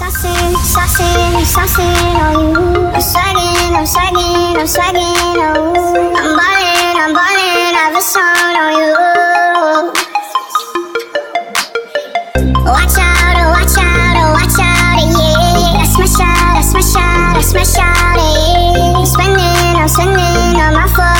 saucing on you. I'm swagging, oh. I'm ballin', I've a song on you. Watch out, yeah. I smash out, yeah. I'm spending on my phone.